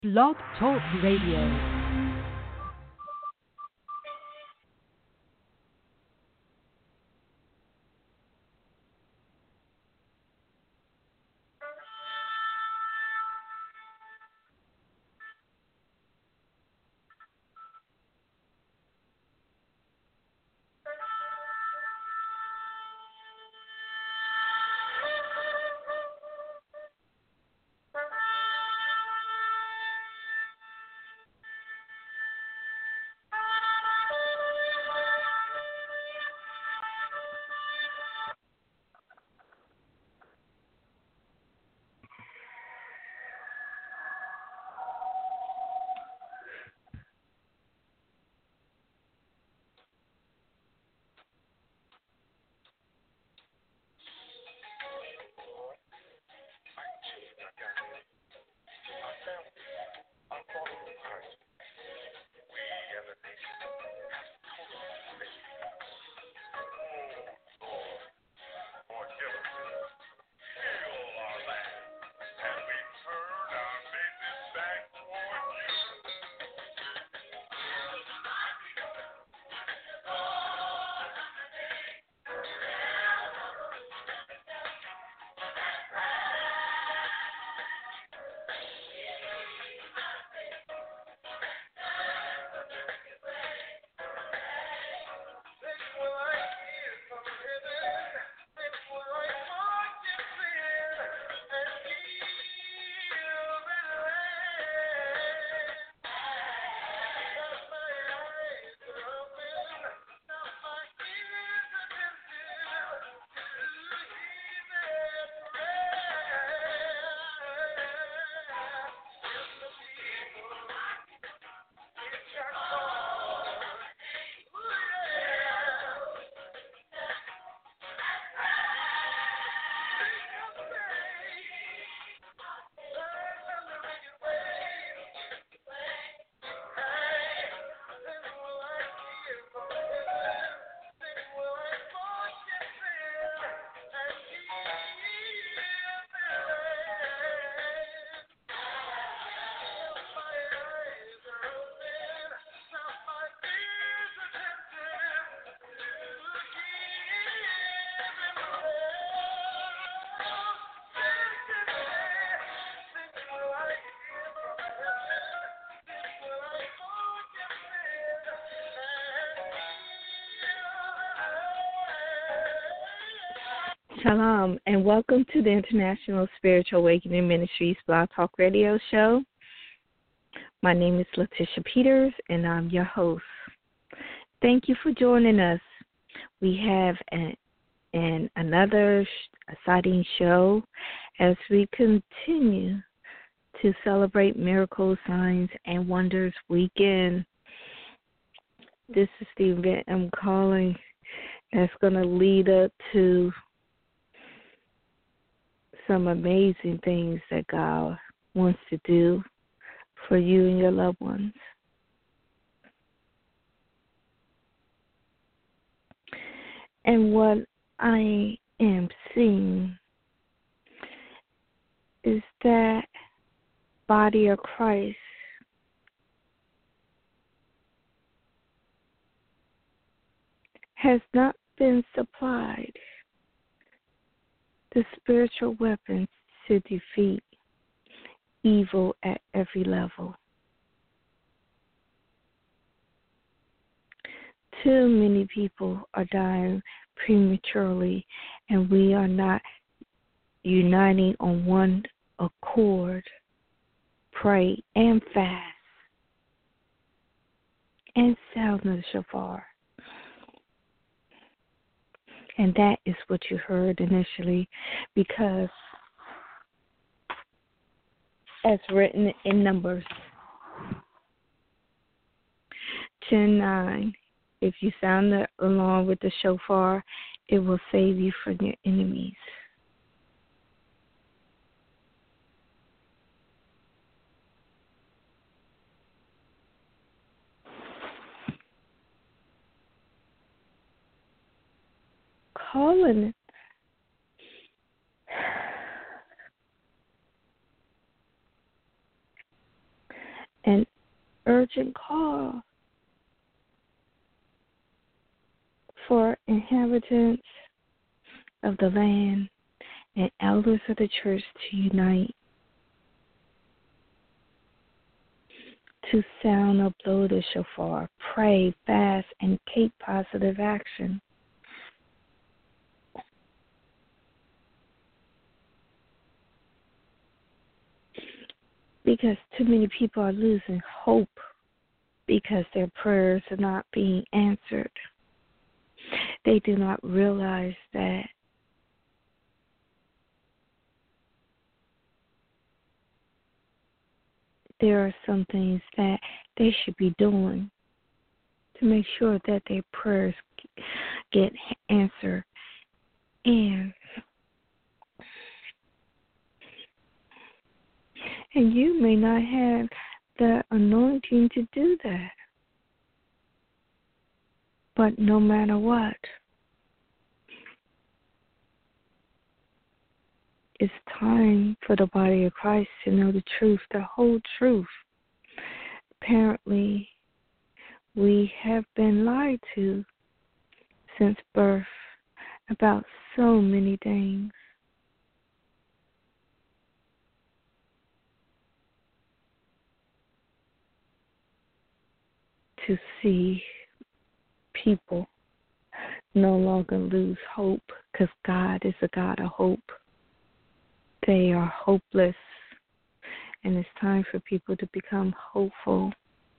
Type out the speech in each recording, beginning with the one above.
Blog Talk Radio. Shalom, and welcome to the International Spiritual Awakening Ministries Blog Talk Radio Show. My name is Letitia Peters, and I'm your host. Thank you for joining us. We have another exciting show as we continue to celebrate Miracle Signs and Wonders Weekend. This is the event I'm calling that's going to lead up to some amazing things that God wants to do for you and your loved ones. And what I am seeing is that body of Christ has not been supplied the spiritual weapons to defeat evil at every level. Too many people are dying prematurely, and we are not uniting on one accord, pray and fast, and sound the shofar. And that is what you heard initially, because as written in Numbers 10:9, if you sound the alarm with the shofar, it will save you from your enemies. Calling an urgent call for inhabitants of the land and elders of the church to unite, to sound or blow the shofar, pray, fast, and take positive action. Because too many people are losing hope because their prayers are not being answered. They do not realize that there are some things that they should be doing to make sure that their prayers get answered. And you may not have the anointing to do that. But no matter what, it's time for the body of Christ to know the truth, the whole truth. Apparently, we have been lied to since birth about so many things. To see people no longer lose hope, because God is a God of hope. They are hopeless, and it's time for people to become hopeful.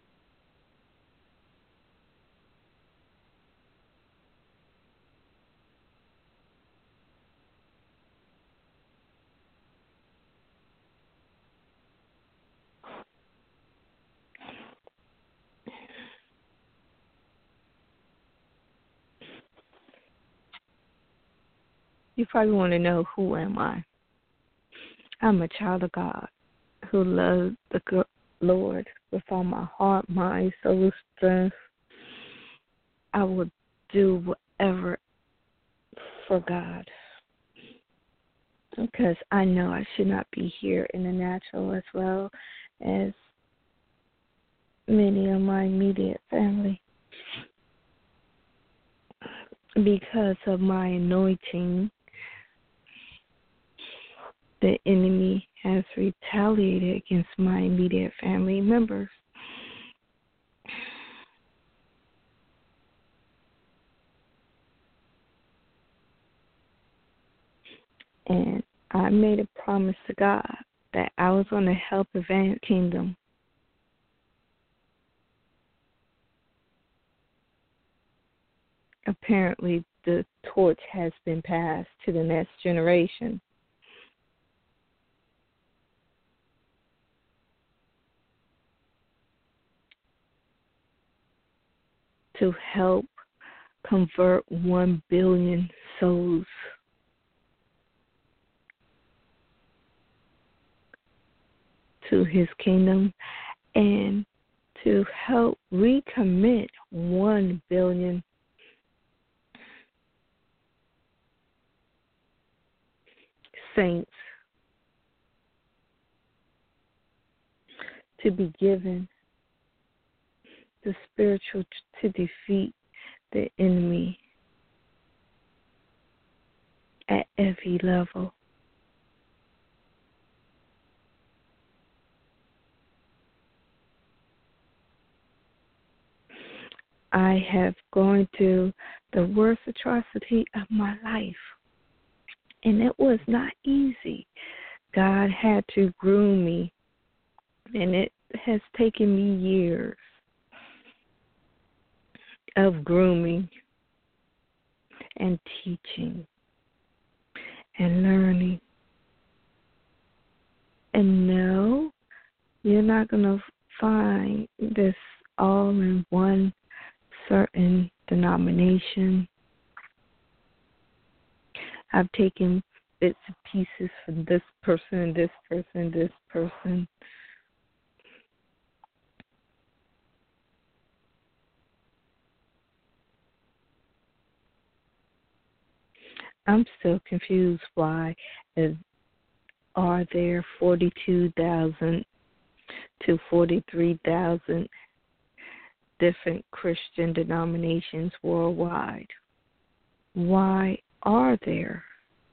You probably want to know, who am I? I'm a child of God who loves the Lord with all my heart, mind, soul, strength. I will do whatever for God, because I know I should not be here in the natural as well as many of my immediate family. Because of my anointing, the enemy has retaliated against my immediate family members. And I made a promise to God that I was going to help advance the kingdom. Apparently, the torch has been passed to the next generation. To help convert 1 billion souls to his kingdom, and to help recommit 1 billion saints to be given the spiritual to defeat the enemy at every level. I have gone through the worst atrocity of my life, and it was not easy. God had to groom me, and it has taken me years of grooming and teaching and learning. And no, you're not going to find this all in one certain denomination. I've taken bits and pieces from this person, this person, this person. I'm still confused why are there 42,000 to 43,000 different Christian denominations worldwide. Why are there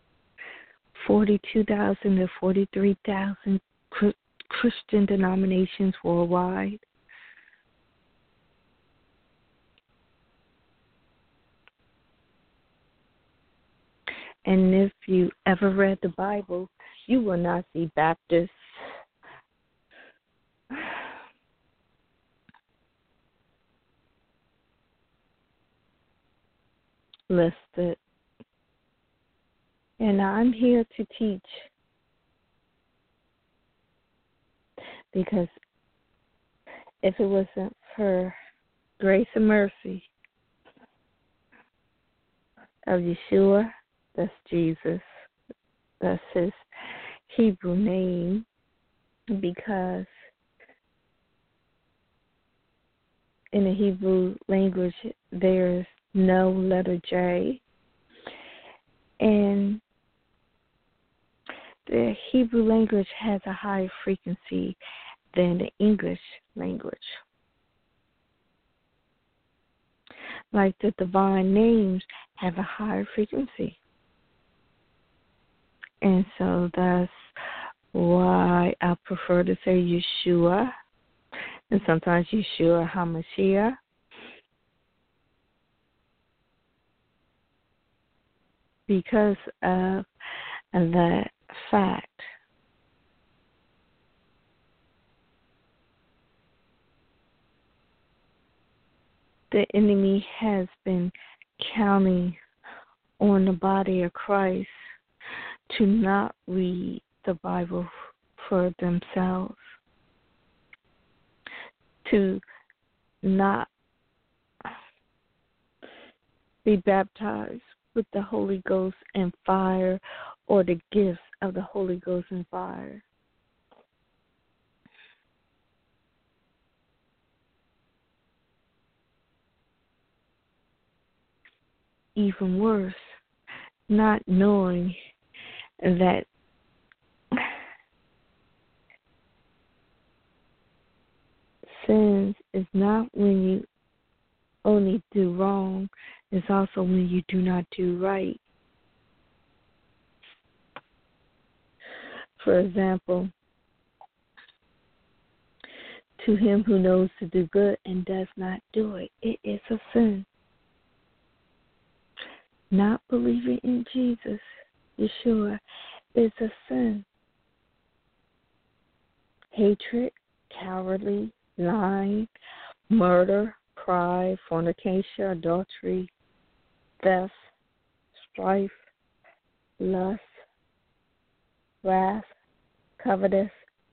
42,000 to 43,000 Christian denominations worldwide? And if you ever read the Bible, you will not see Baptists, listed. And I'm here to teach, because if it wasn't for grace and mercy of Yeshua, that's Jesus, that's his Hebrew name, because in the Hebrew language there's no letter J, and the Hebrew language has a higher frequency than the English language. Like the divine names have a higher frequency. And so that's why I prefer to say Yeshua, and sometimes Yeshua HaMashiach. Because of that fact. The enemy has been counting on the body of Christ to not read the Bible for themselves, to not be baptized with the Holy Ghost and fire, or the gifts of the Holy Ghost and fire. Even worse, not knowing that sins is not when you only do wrong, it's also when you do not do right. For example, to him who knows to do good and does not do it, it is a sin. Not believing in Jesus, Yeshua, is a sin. Hatred, cowardly, lying, murder, pride, fornication, adultery, theft, strife, lust, wrath, covetous,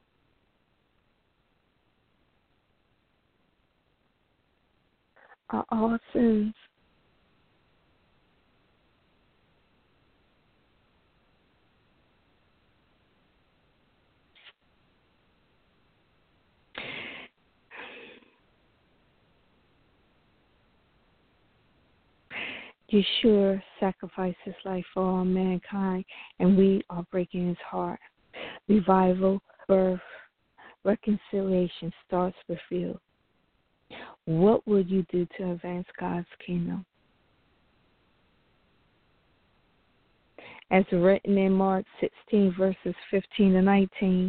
are all sins. Yeshua sacrificed his life for all mankind, and we are breaking his heart. Revival, birth, reconciliation starts with you. What would you do to advance God's kingdom? As written in Mark 16, verses 15 to 19,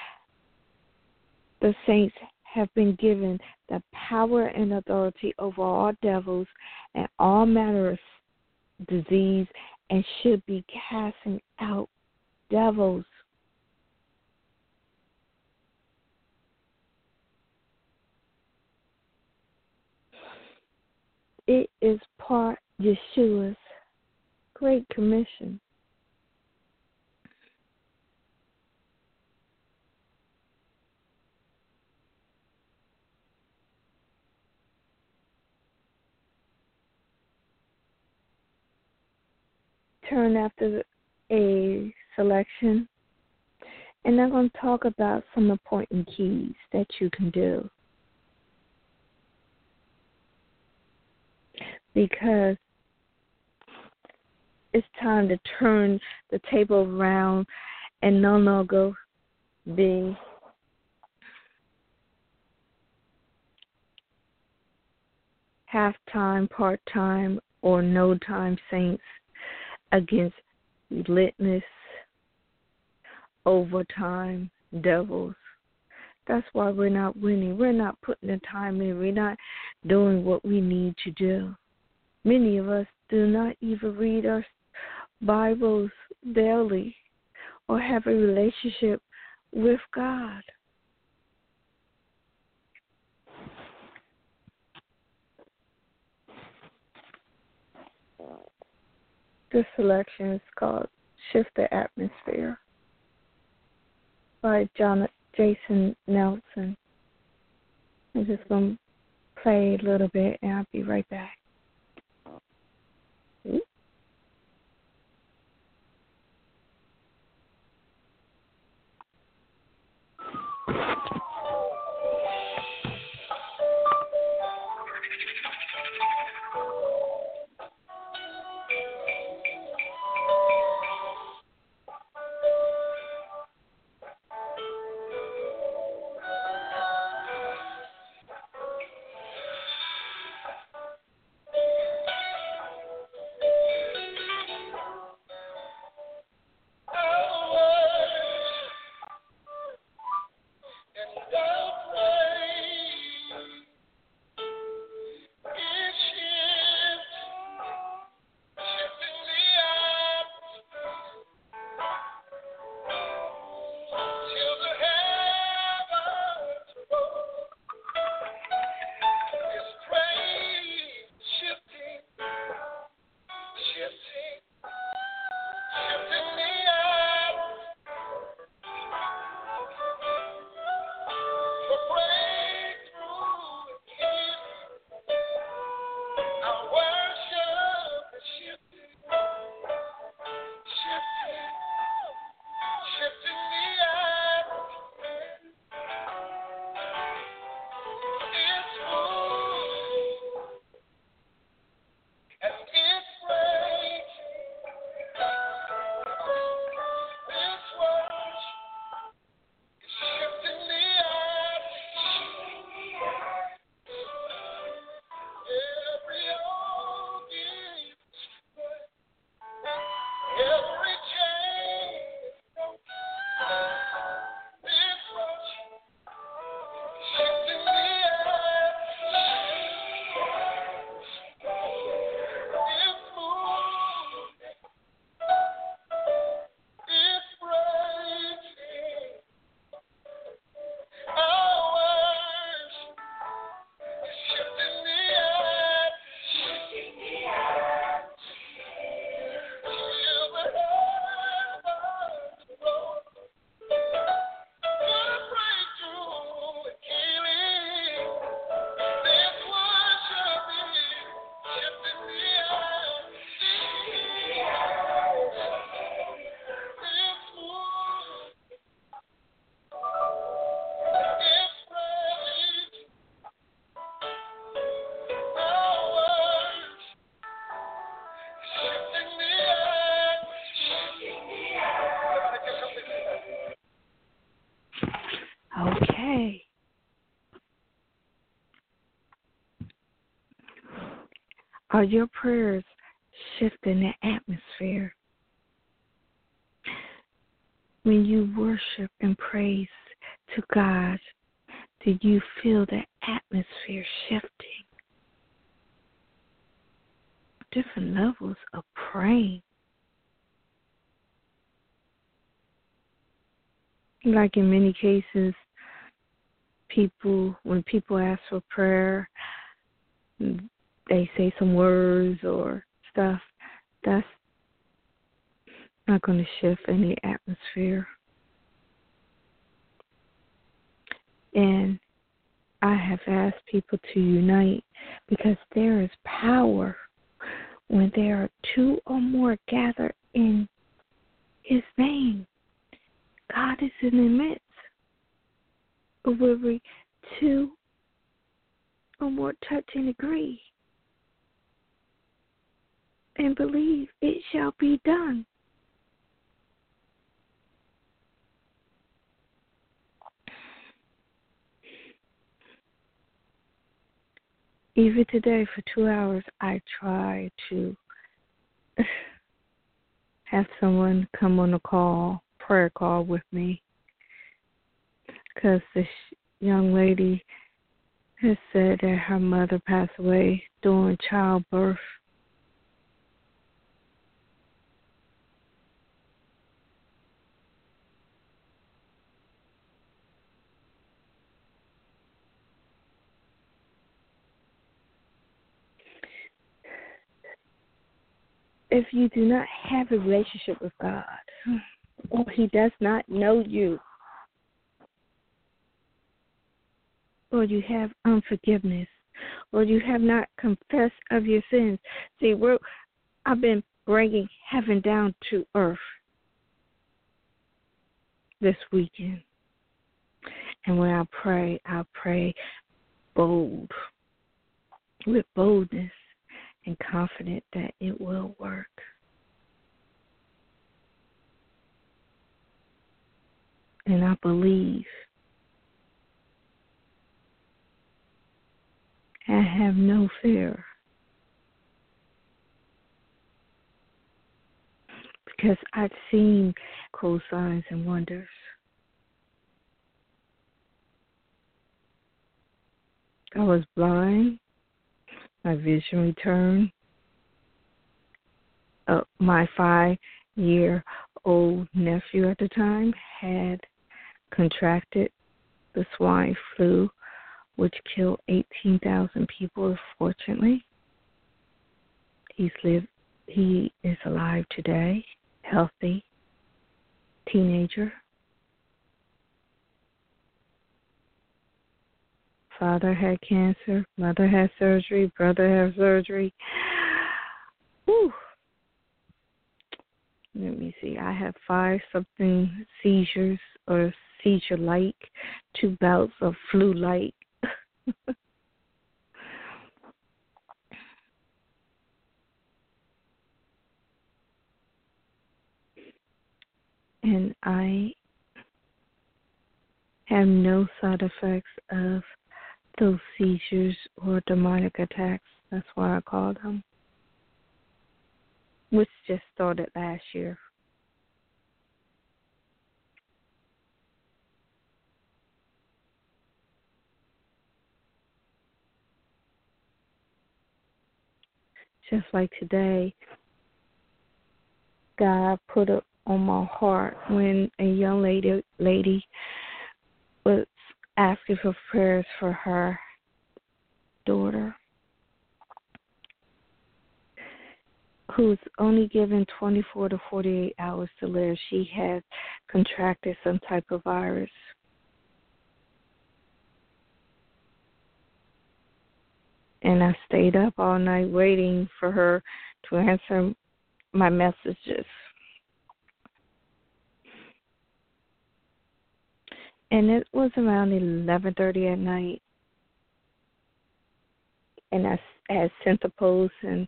the saints have been given the power and authority over all devils and all manner of disease, and should be casting out devils. It is part Yeshua's Great Commission. Turn after a selection, and I'm going to talk about some important keys that you can do. Because it's time to turn the table around and no longer be half-time, part-time, or no-time saints against relentless, overtime devils. That's why we're not winning. We're not putting the time in. We're not doing what we need to do. Many of us do not even read our Bibles daily or have a relationship with God. This selection is called Shift the Atmosphere by Jason Nelson. I'm just going to play a little bit and I'll be right back. Okay. Are your prayers shifting the atmosphere? When you worship and praise to God, do you feel the atmosphere shifting? Different levels of praying. Like in many cases, when people ask for prayer, they say some words or stuff. That's not going to shift any atmosphere. And I have asked people to unite because there is power when there are two or more gathered in His name. God is in the midst of every two or more touch and agree and believe it shall be done. Even today, for 2 hours, I try to have someone come on a prayer call with me, because this young lady has said that her mother passed away during childbirth. If you do not have a relationship with God, or He does not know you, or you have unforgiveness, or you have not confessed of your sins. See, I've been bringing heaven down to earth this weekend. And when I pray bold, with boldness and confident that it will work. And I believe. I have no fear. Because I've seen signs and wonders. I was blind. My vision returned. My 5-year-old nephew at the time had contracted the swine flu, which killed 18,000 people, fortunately. He is alive today, healthy, teenager. Father had cancer, mother had surgery, brother had surgery. Whew. Let me see. I have 5-something seizures or seizure-like, 2 bouts of flu-like. And I have no side effects of those seizures or demonic attacks. That's why I call them, which just started last year. Just like today, God put it on my heart when a young lady was asking for prayers for her daughter, who's only given 24 to 48 hours to live. She had contracted some type of virus. And I stayed up all night waiting for her to answer my messages. And it was around 11:30 at night. And I had sent a post, and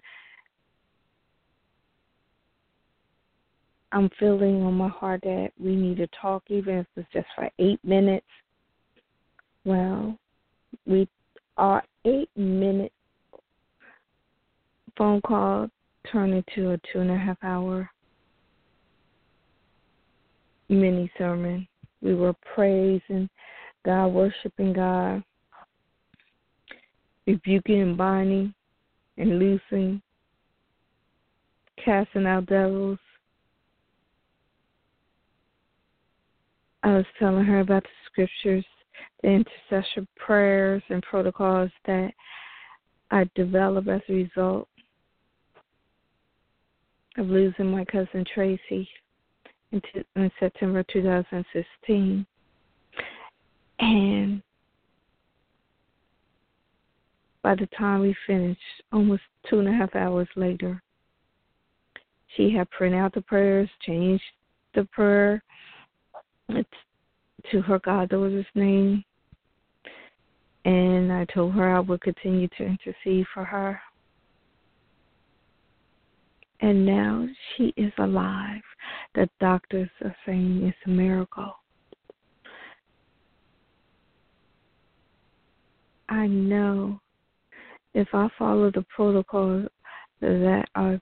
I'm feeling on my heart that we need to talk, even if it's just for 8 minutes. Well, our 8-minute phone call turned into a 2.5-hour mini sermon. We were praising God, worshiping God, rebuking and binding and loosing, casting out devils. I was telling her about the scriptures, the intercession prayers and protocols that I developed as a result of losing my cousin Tracy in September 2016. And by the time we finished, almost 2.5 hours later, she had printed out the prayers, changed the prayer to her goddaughter's name, and I told her I would continue to intercede for her. And now she is alive. The doctors are saying it's a miracle. I know If I follow the protocols that are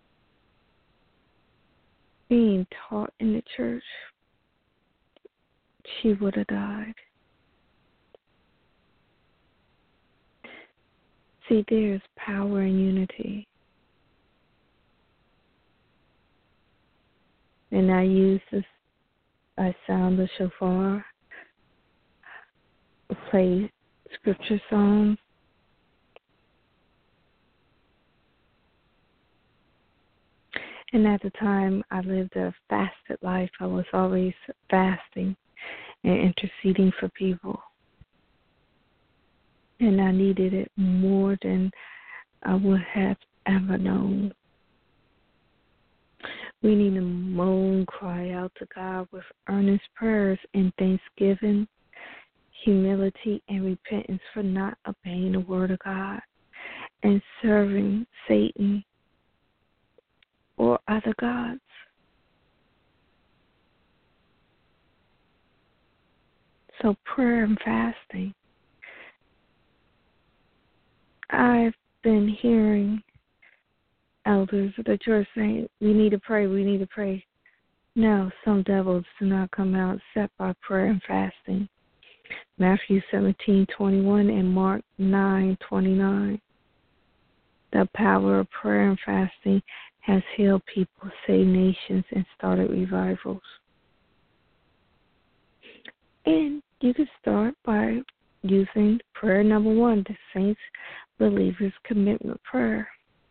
being taught in the church, she would have died. See, there's power in unity. And I sound the shofar, play scripture songs. And at the time, I lived a fasted life. I was always fasting and interceding for people. And I needed it more than I would have ever known. We need to moan, cry out to God with earnest prayers and thanksgiving, humility, and repentance for not obeying the word of God and serving Satan or other gods. So prayer and fasting. I've been hearing elders of the church saying, we need to pray, we need to pray. No, some devils do not come out except by prayer and fasting. Matthew 17:21 and Mark 9:29. The power of prayer and fasting has healed people, saved nations, and started revivals. And you can start by using prayer number 1, the saints' believers' commitment prayer.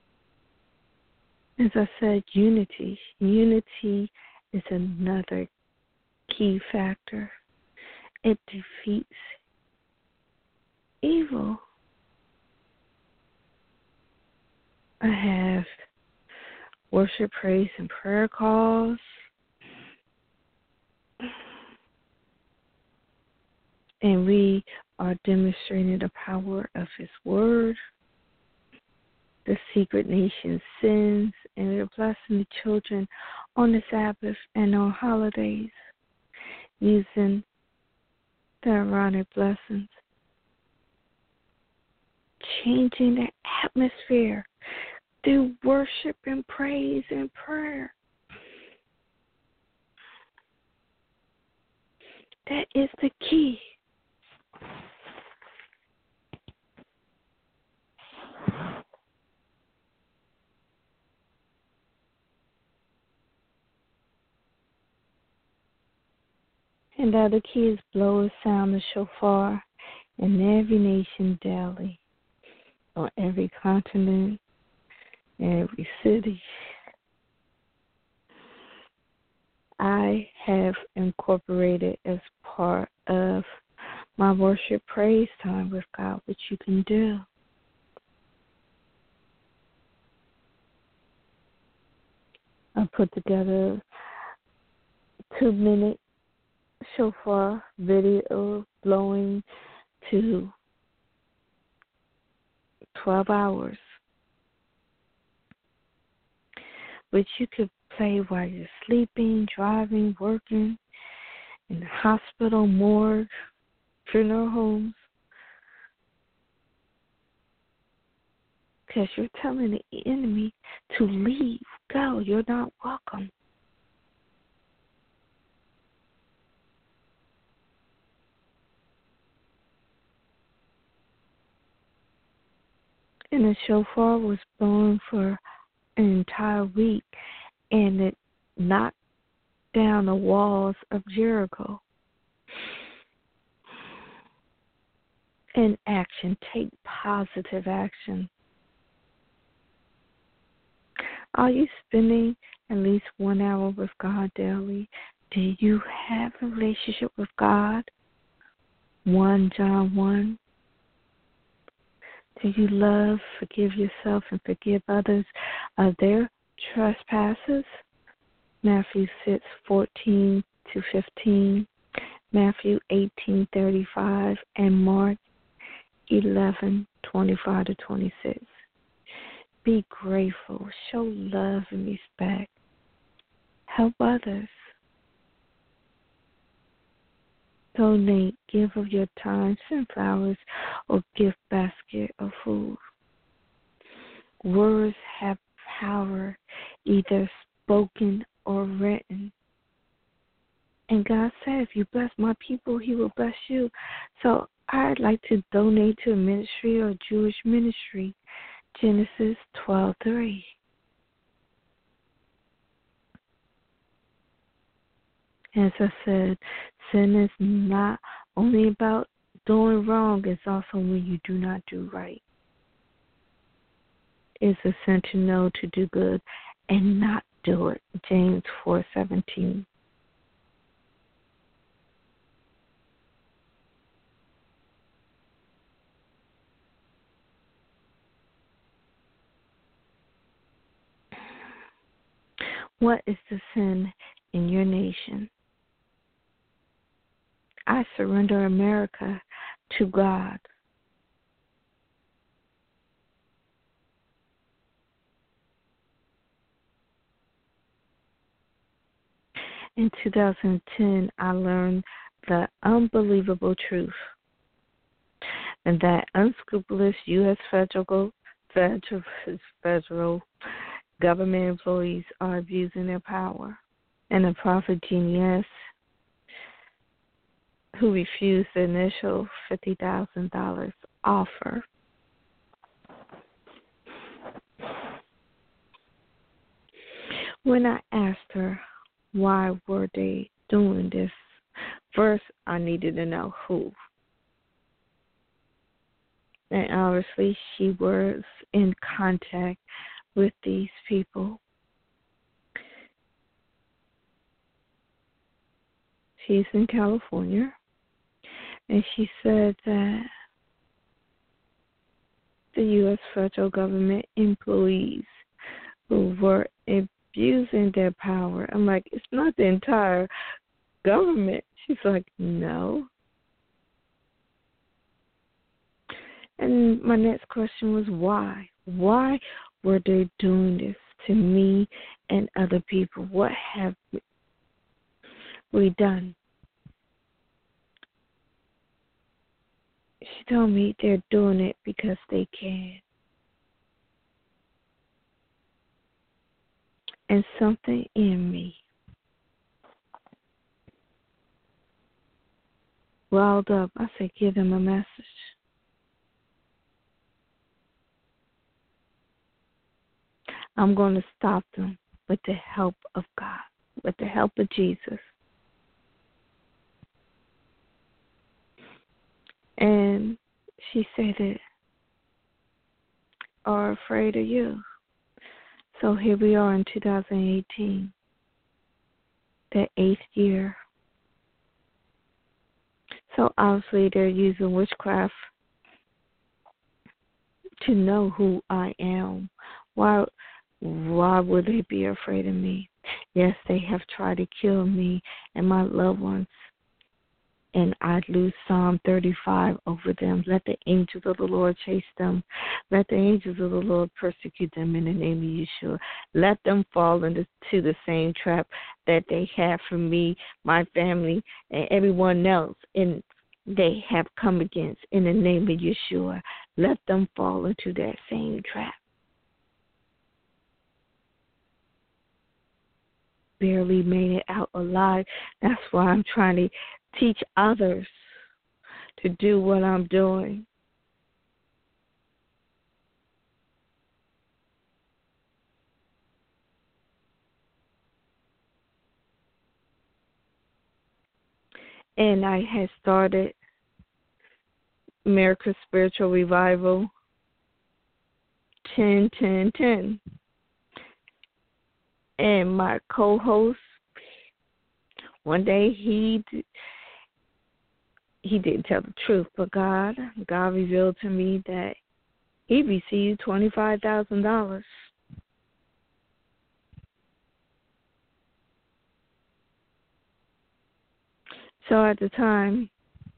As I said, unity. Unity is another key factor. It defeats evil. I have worship, praise, and prayer calls. And we are demonstrating the power of His Word, the secret nation's sins, and we're blessing the children on the Sabbath and on holidays using the Aaronic blessings, changing the atmosphere through worship and praise and prayer. That is the key. And the other key is blow a sound the shofar in every nation daily, on every continent, every city. I have incorporated as part of my worship praise time with God, which you can do. I put together 2-minute shofar video blowing to 12 hours, which you could play while you're sleeping, driving, working, in the hospital, morgue, funeral homes, because you're telling the enemy to leave, go, you're not welcome. And the shofar was blown for an entire week, and it knocked down the walls of Jericho. In action, take positive action. Are you spending at least 1 hour with God daily? Do you have a relationship with God? 1 John 1. Do you love, forgive yourself, and forgive others of their trespasses? Matthew 6:14-15, Matthew 18:35, and Mark 11:25-26. Be grateful, show love and respect, help others. Donate, give of your time, send flowers, or gift basket of food. Words have power, either spoken or written. And God said, if you bless my people, he will bless you. So I'd like to donate to a ministry or Jewish ministry. Genesis 12:3. As I said, sin is not only about doing wrong, it's also when you do not do right. It's a sin to know to do good and not do it. James 4:17. What is the sin in your nation? I surrender America to God. In 2010, I learned the unbelievable truth, and that unscrupulous U.S. federal government employees are abusing their power. And the prophet Genius, who refused the initial $50,000 offer. When I asked her why were they doing this, first I needed to know who. And obviously she was in contact with these people. She's in California, and she said that the U.S. federal government employees who were abusing their power. I'm like, it's not the entire government. She's like, no. And my next question was why? Why were they doing this to me and other people? What have we done? She told me they're doing it because they can. And something in me riled up. I said, give them a message. I'm going to stop them with the help of God, with the help of Jesus. And she said that are afraid of you. So here we are in 2018, the 8th year. So obviously they're using witchcraft to know who I am. Why would they be afraid of me? Yes, they have tried to kill me and my loved ones. And I'd lose Psalm 35 over them. Let the angels of the Lord chase them. Let the angels of the Lord persecute them in the name of Yeshua. Let them fall into the same trap that they have for me, my family, and everyone else, and they have come against in the name of Yeshua. Let them fall into that same trap. Barely made it out alive. That's why I'm trying to teach others to do what I'm doing. And I had started America's Spiritual Revival 10-10-10. And my co-host, one day he didn't tell the truth, but God revealed to me that he received $25,000. So at the time,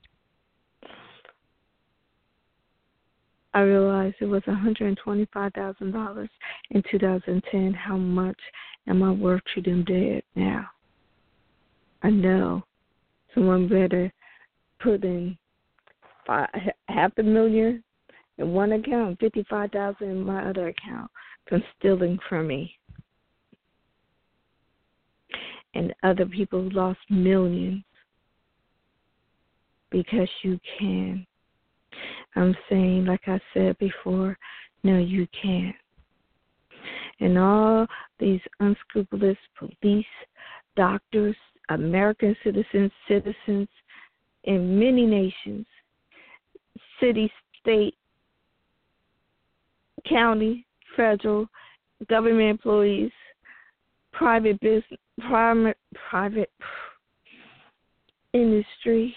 I realized it was $125,000 in 2010. How much am I worth to them dead now? I know someone better put in $500,000 in one account, 55,000 in my other account from stealing from me. And other people lost millions because you can. I'm saying, like I said before, no, you can't. And all these unscrupulous police, doctors, American citizens in many nations, city, state, county, federal, government employees, private business, private industry.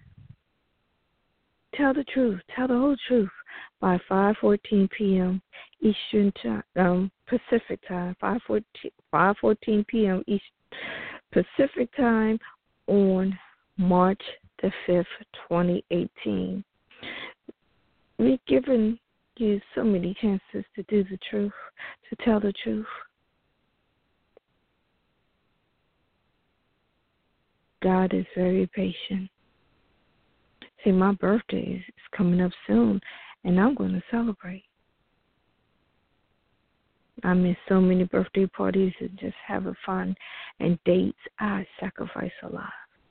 Tell the truth. Tell the whole truth by 5:14 p.m. Eastern time, Pacific time. 5:14 p.m. East Pacific time on March the 5th, 2018. We've given you so many chances to do the truth, to tell the truth. God is very patient. See, my birthday is coming up soon, and I'm going to celebrate. I miss so many birthday parties and just having fun and dates. I sacrifice a lot.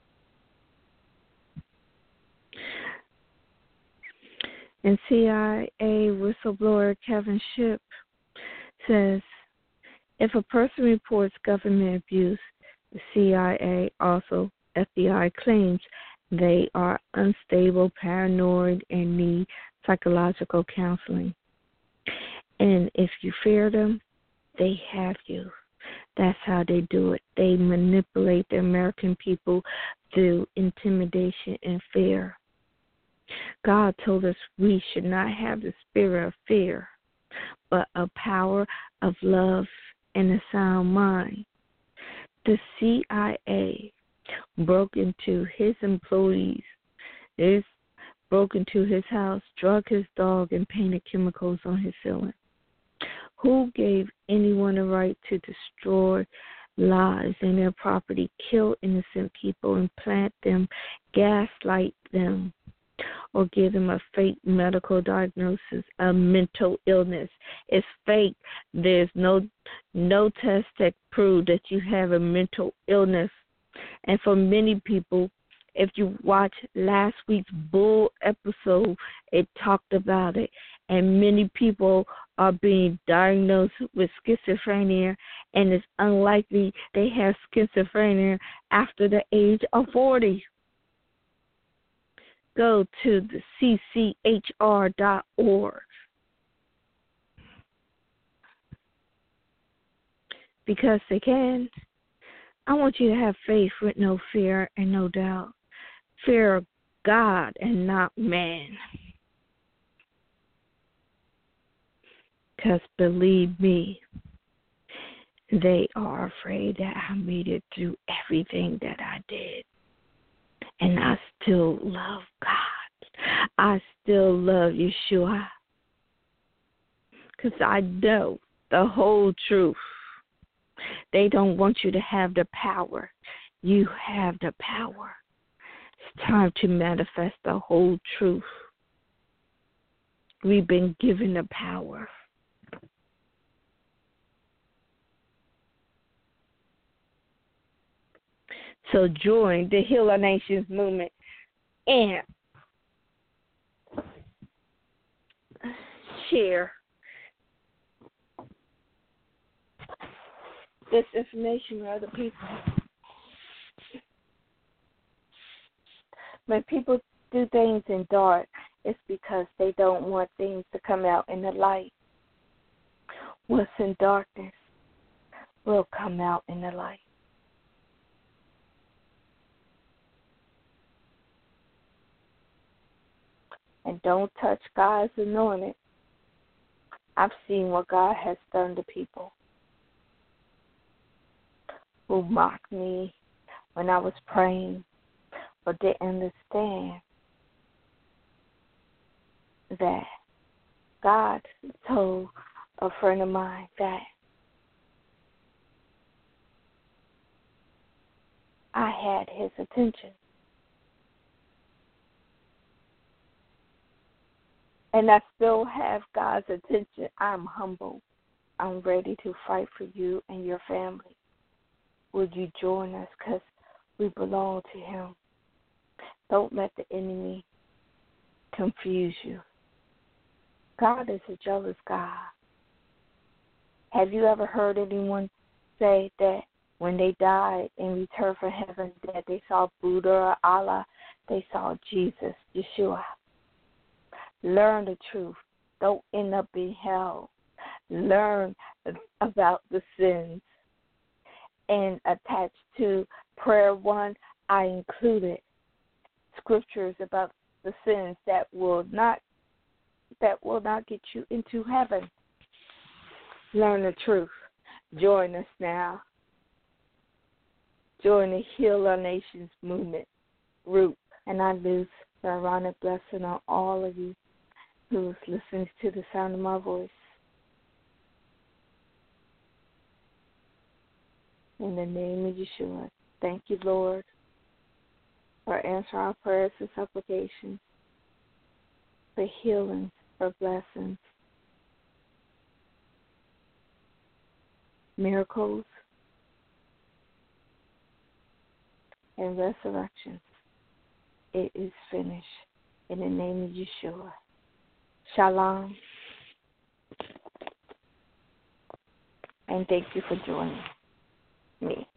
And CIA whistleblower Kevin Shipp says, if a person reports government abuse, the CIA, also FBI, claims they are unstable, paranoid, and need psychological counseling. And if you fear them, they have you. That's how they do it. They manipulate the American people through intimidation and fear. God told us we should not have the spirit of fear, but a power of love and a sound mind. The CIA broke into his employees, broke into his house, drug his dog, and painted chemicals on his ceiling. Who gave anyone a right to destroy lives and their property, kill innocent people, and plant them, gaslight them, or give them a fake medical diagnosis, a mental illness? It's fake. There's no test that prove that you have a mental illness. And for many people, if you watch last week's Bull episode, it talked about it. And many people are being diagnosed with schizophrenia, and it's unlikely they have schizophrenia after the age of 40. Go to the cchr.org. Because they can. I want you to have faith with no fear and no doubt. Fear of God and not man. Because believe me, they are afraid that I made it through everything that I did. And I still love God. I still love Yeshua. Because I know the whole truth. They don't want you to have the power. You have the power. It's time to manifest the whole truth. We've been given the power. So join the Heal Our Nations movement and share this information with other people. When people do things in dark, it's because they don't want things to come out in the light. What's in darkness will come out in the light. And don't touch God's anointed. I've seen what God has done to people who mocked me when I was praying or didn't understand that God told a friend of mine that I had his attention. and I still have God's attention, I'm humble. I'm ready to fight for you and your family. Would you join us? Because we belong to Him. Don't let the enemy confuse you. God is a jealous God. Have you ever heard anyone say that when they died and returned from heaven that they saw Buddha or Allah, they saw Jesus, Yeshua? Learn the truth. Don't end up in hell. Learn about the sins. And attached to prayer 1, I included scriptures about the sins that will not get you into heaven. Learn the truth. Join us now. Join the Heal Our Nations movement group. And I lose the ironic blessing on all of you who's listening to the sound of my voice. In the name of Yeshua, thank you, Lord, for answering our prayers and supplications, for healing, for blessings, miracles, and resurrection. It is finished. In the name of Yeshua. Shalom. And thank you for joining me.